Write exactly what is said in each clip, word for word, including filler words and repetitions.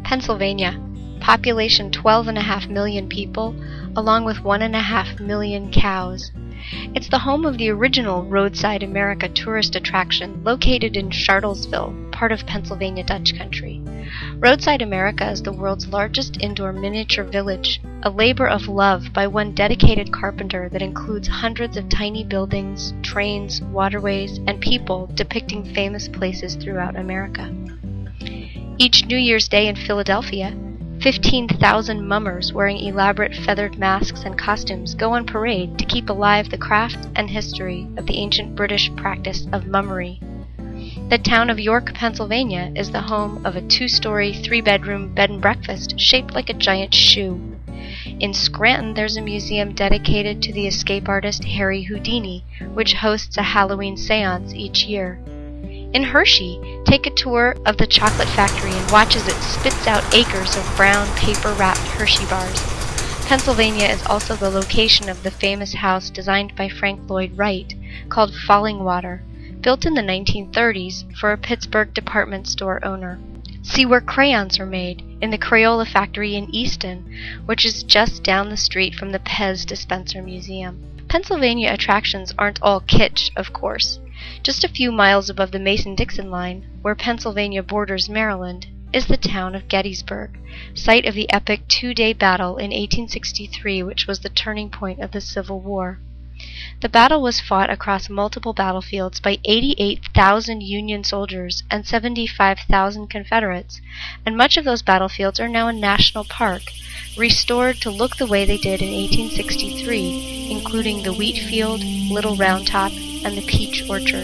Pennsylvania, population twelve and a half million people, along with one and a half million cows. It's the home of the original Roadside America tourist attraction located in Charlottesville, part of Pennsylvania Dutch country. Roadside America is the world's largest indoor miniature village, a labor of love by one dedicated carpenter that includes hundreds of tiny buildings, trains, waterways, and people depicting famous places throughout America. Each New Year's Day in Philadelphia, fifteen thousand mummers wearing elaborate feathered masks and costumes go on parade to keep alive the craft and history of the ancient British practice of mummery. The town of York, Pennsylvania is the home of a two-story, three-bedroom bed and breakfast shaped like a giant shoe. In Scranton, there's a museum dedicated to the escape artist Harry Houdini, which hosts a Halloween seance each year. In Hershey, take a tour of the chocolate factory and watch as it spits out acres of brown, paper-wrapped Hershey bars. Pennsylvania is also the location of the famous house designed by Frank Lloyd Wright, called Fallingwater, built in the nineteen thirties for a Pittsburgh department store owner. See where crayons are made, in the Crayola factory in Easton, which is just down the street from the Pez Dispenser Museum. Pennsylvania attractions aren't all kitsch, of course. Just a few miles above the Mason-Dixon line, where Pennsylvania borders Maryland, is the town of Gettysburg, site of the epic two-day battle in eighteen sixty-three, which was the turning point of the Civil War. The battle was fought across multiple battlefields by eighty-eight thousand Union soldiers and seventy-five thousand Confederates, and much of those battlefields are now a national park, restored to look the way they did in eighteen sixty-three, including the wheat field, Little Round Top, and the peach orchard.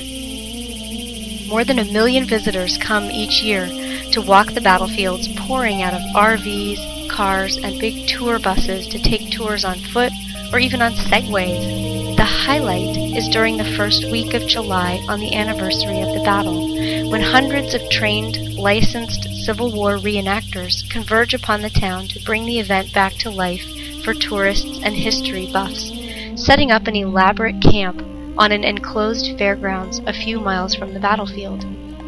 More than a million visitors come each year to walk the battlefields, pouring out of R Vs, cars, and big tour buses to take tours on foot or even on segways. The highlight is during the first week of July on the anniversary of the battle, when hundreds of trained, licensed Civil War reenactors converge upon the town to bring the event back to life for tourists and history buffs, setting up an elaborate camp on an enclosed fairgrounds a few miles from the battlefield.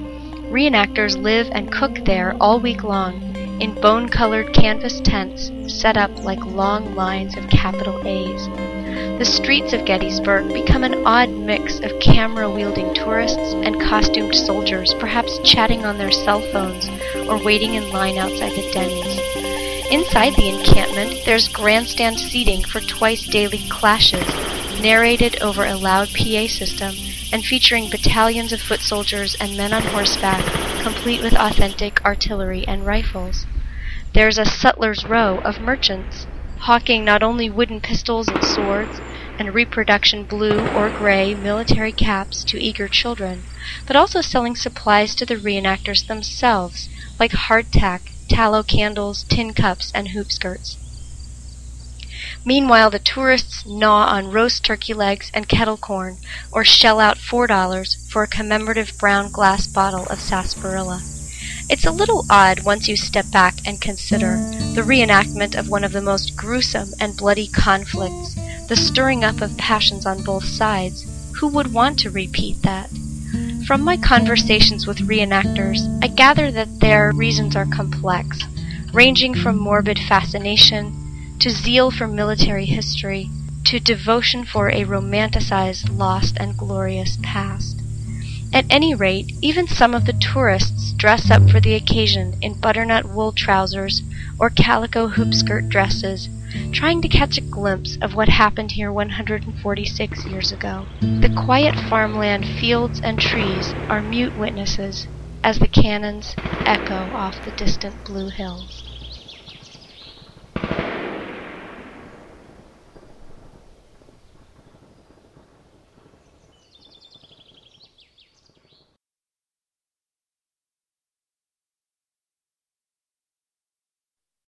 Reenactors live and cook there all week long in bone-colored canvas tents set up like long lines of capital A's. The streets of Gettysburg become an odd mix of camera-wielding tourists and costumed soldiers, perhaps chatting on their cell phones or waiting in line outside the Denny's. Inside the encampment, there's grandstand seating for twice-daily clashes, narrated over a loud P A system and featuring battalions of foot soldiers and men on horseback, complete with authentic artillery and rifles. There's a sutler's row of merchants, hawking not only wooden pistols and swords and reproduction blue or gray military caps to eager children, but also selling supplies to the reenactors themselves, like hardtack, tallow candles, tin cups, and hoop skirts. Meanwhile, the tourists gnaw on roast turkey legs and kettle corn, or shell out four dollars for a commemorative brown glass bottle of sarsaparilla. It's a little odd once you step back and consider the reenactment of one of the most gruesome and bloody conflicts, the stirring up of passions on both sides. Who would want to repeat that? From my conversations with reenactors, I gather that their reasons are complex, ranging from morbid fascination to zeal for military history, to devotion for a romanticized, lost, and glorious past. At any rate, even some of the tourists dress up for the occasion in butternut wool trousers or calico hoop-skirt dresses, trying to catch a glimpse of what happened here one hundred forty-six years ago. The quiet farmland, fields, and trees are mute witnesses as the cannons echo off the distant blue hills.